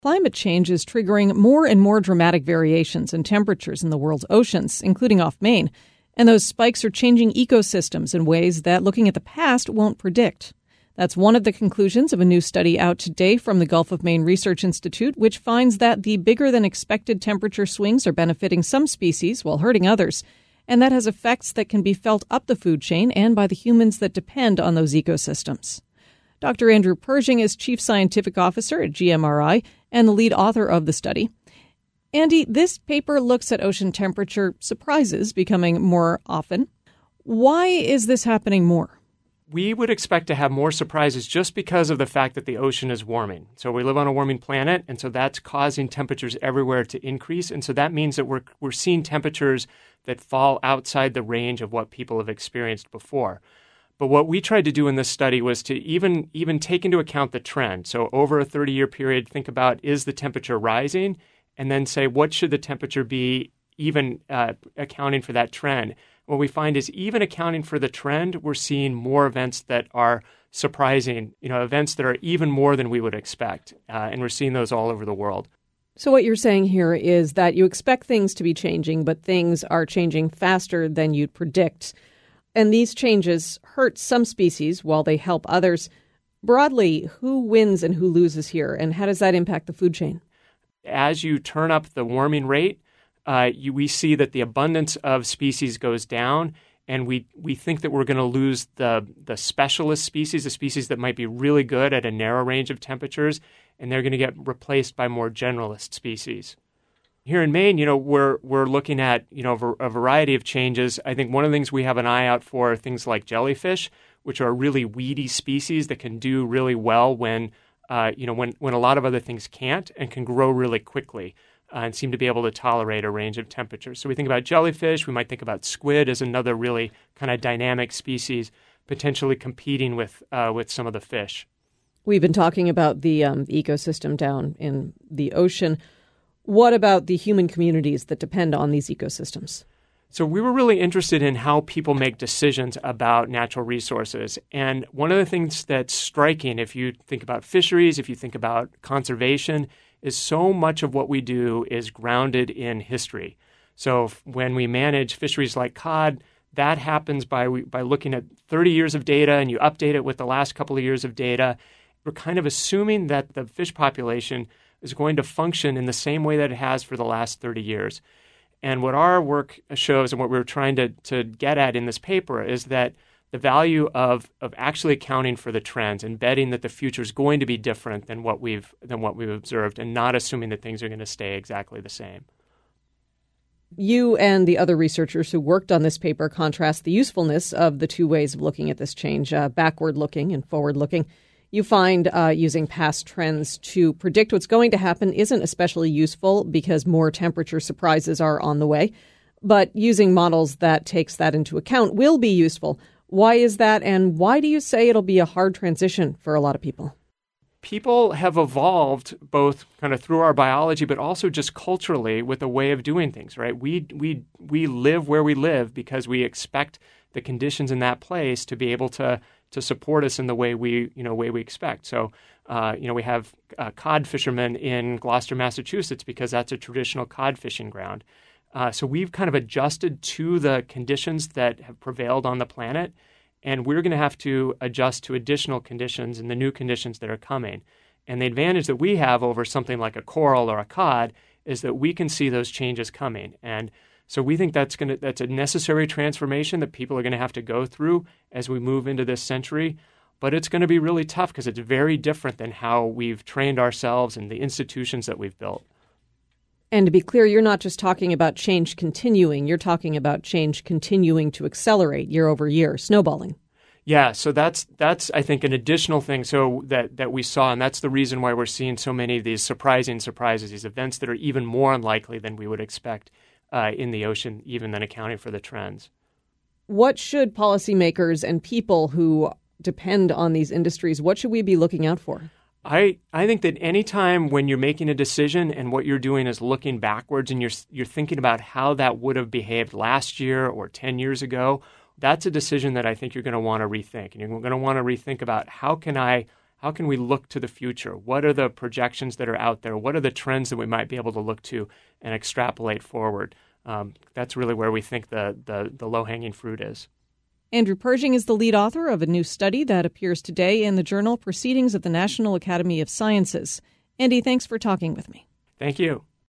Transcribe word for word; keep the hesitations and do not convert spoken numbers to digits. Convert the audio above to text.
Climate change is triggering more and more dramatic variations in temperatures in the world's oceans, including off Maine. And those spikes are changing ecosystems in ways that looking at the past won't predict. That's one of the conclusions of a new study out today from the Gulf of Maine Research Institute, which finds that the bigger-than-expected temperature swings are benefiting some species while hurting others. And that has effects that can be felt up the food chain and by the humans that depend on those ecosystems. Doctor Andrew Pershing is Chief Scientific Officer at G M R I and the lead author of the study. Andy, this paper looks at ocean temperature surprises becoming more often. Why is this happening more? We would expect to have more surprises just because of the fact that the ocean is warming. So we live on a warming planet, and so that's causing temperatures everywhere to increase. And so that means that we're we're seeing temperatures that fall outside the range of what people have experienced before. But what we tried to do in this study was to even, even take into account the trend. So over a thirty-year period, think about, is the temperature rising? And then say, what should the temperature be even uh, accounting for that trend? What we find is even accounting for the trend, we're seeing more events that are surprising, you know, events that are even more than we would expect. Uh, and we're seeing those all over the world. So what you're saying here is that you expect things to be changing, but things are changing faster than you'd predict. And these changes hurt some species while they help others. Broadly, who wins and who loses here, and how does that impact the food chain? As you turn up the warming rate, uh, you, we see that the abundance of species goes down, and we, we think that we're going to lose the, the specialist species, the species that might be really good at a narrow range of temperatures, and they're going to get replaced by more generalist species. Here in Maine, you know, we're we're looking at, you know, a variety of changes. I think one of the things we have an eye out for are things like jellyfish, which are really weedy species that can do really well when, uh, you know, when, when a lot of other things can't, and can grow really quickly uh, and seem to be able to tolerate a range of temperatures. So we think about jellyfish. We might think about squid as another really kind of dynamic species, potentially competing with uh, with some of the fish. We've been talking about the um, ecosystem down in the ocean. What about the human communities that depend on these ecosystems? So we were really interested in how people make decisions about natural resources. And one of the things that's striking, if you think about fisheries, if you think about conservation, is so much of what we do is grounded in history. So when we manage fisheries like cod, that happens by by looking at thirty years of data, and you update it with the last couple of years of data. We're kind of assuming that the fish population is going to function in the same way that it has for the last thirty years. And what our work shows, and what we're trying to, to get at in this paper, is that the value of, of actually accounting for the trends and betting that the future is going to be different than what we've than what we've observed, and not assuming that things are going to stay exactly the same. You and the other researchers who worked on this paper contrast the usefulness of the two ways of looking at this change, uh, backward-looking and forward-looking. You find uh, using past trends to predict what's going to happen isn't especially useful because more temperature surprises are on the way. But using models that takes that into account will be useful. Why is that, and why do you say it'll be a hard transition for a lot of people? People have evolved both kind of through our biology, but also just culturally with a way of doing things, right? We we we live where we live because we expect the conditions in that place to be able to to support us in the way we, you know, way we expect. So, uh, you know, we have uh, cod fishermen in Gloucester, Massachusetts, because that's a traditional cod fishing ground. Uh, so we've kind of adjusted to the conditions that have prevailed on the planet, and we're going to have to adjust to additional conditions and the new conditions that are coming. And the advantage that we have over something like a coral or a cod is that we can see those changes coming. And so we think that's going to that's a necessary transformation that people are going to have to go through as we move into this century. But it's going to be really tough because it's very different than how we've trained ourselves and the institutions that we've built. And to be clear, you're not just talking about change continuing. You're talking about change continuing to accelerate year over year, snowballing. Yeah, so that's that's I think an additional thing so that, that we saw, and that's the reason why we're seeing so many of these surprising surprises, these events that are even more unlikely than we would expect uh, in the ocean, even than accounting for the trends. What should policymakers and people who depend on these industries, what should we be looking out for? I, I think that any time when you're making a decision and what you're doing is looking backwards and you're you're thinking about how that would have behaved last year or ten years ago, that's a decision that I think you're going to want to rethink. And you're going to want to rethink about how can I how can we look to the future? What are the projections that are out there? What are the trends that we might be able to look to and extrapolate forward? Um, that's really where we think the, the, the low-hanging fruit is. Andrew Pershing is the lead author of a new study that appears today in the journal Proceedings of the National Academy of Sciences. Andy, thanks for talking with me. Thank you.